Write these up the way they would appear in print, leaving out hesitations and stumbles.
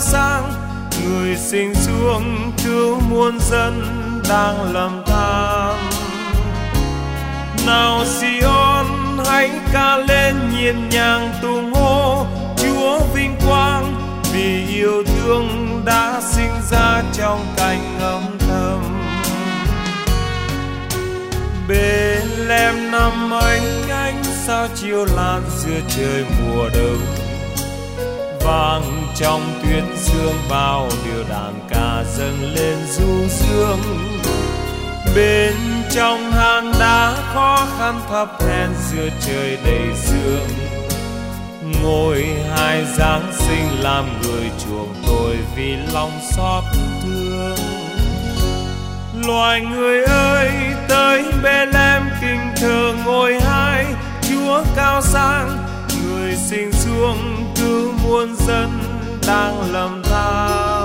sang, người sinh xuống cứu muôn dân đang lầm than. Nào Sion hãy ca lên nhịp nhàng tung hô Chúa vinh quang, vì yêu thương đã sinh ra trong cánh âm thầm. Bethlehem năm ấy ánh sao chiếu lan giữa trời mùa đông, vang trong tuyết sương bao điều đàn ca dâng lên du dương. Bên trong hang đá khó khăn thấp hèn giữa trời đầy sương, ngôi hai Giáng sinh làm người chuộc tội vì lòng xót thương. Loài người ơi tới Bethlehem kinh thờ ngôi hai Chúa cao sang, người sinh xuống cứu muôn dân đang lầm than.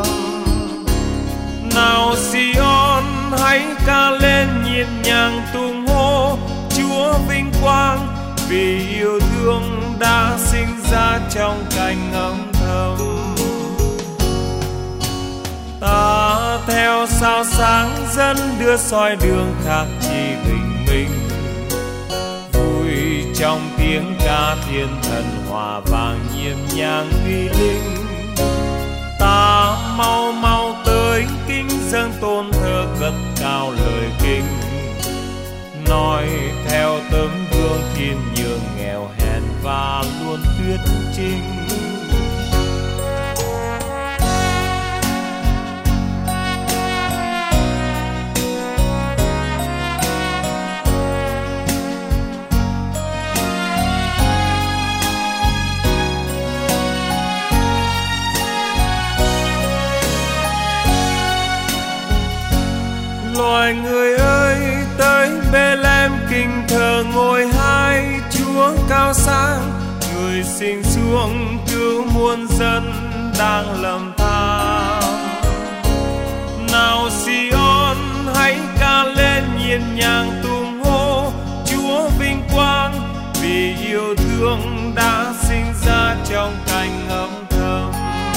Nào Sion hãy ca lên nhịp nhàng tung hô Chúa vinh quang, vì yêu thương đã sinh ra trong cánh âm thầm. Ta theo sao sáng dẫn đưa soi đường khác chi bình minh, vui trong tiếng ca thiên thần hòa vang nhịp nhàng uy linh. Ta mau mau tới kính dâng tôn thờ cất cao lời kinh, nói theo tấm gương thiên nhường nghèo hèn và luôn thuyết chính. Loài người ơi tới Bethlehem kinh thờ ngôi hai Chúa cao sang, người sinh xuống cứu muôn dân đang lầm than. Nào Sion hãy ca lên nhịp nhàng tung hô Chúa vinh quang, vì yêu thương đã sinh ra trong cánh âm thầm.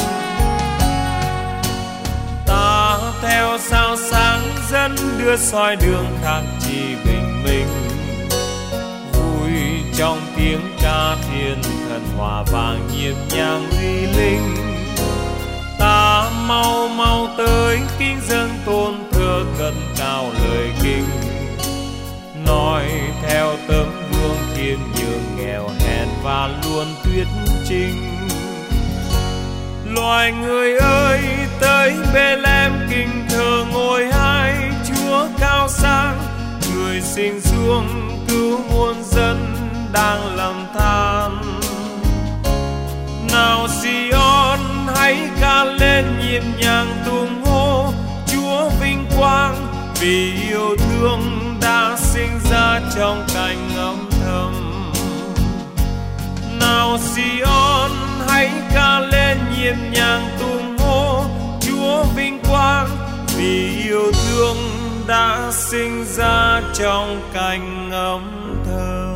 Ta theo sao sáng dẫn đưa soi đường khác chi bình minh, vui trong tiếng ca thiên thần hòa vang nhịp nhàng uy linh. Ta mau mau tới kính dâng tôn thờ cất cao lời kinh, nói theo tấm gương thiên nhường nghèo hèn và luôn thuyết chính. Loài người ơi tới Bethlehem kinh thờ ngôi hai Chúa cao sang, người sinh xuống cứu muôn dân đang lầm than. Nào Sion hãy ca lên nhịp nhàng tung hô Chúa vinh quang, vì yêu thương đã sinh ra trong cánh âm thầm. Nào Sion hãy ca lên nhịp nhàng tung hô Chúa vinh quang, vì yêu thương đã sinh ra trong cánh âm thầm.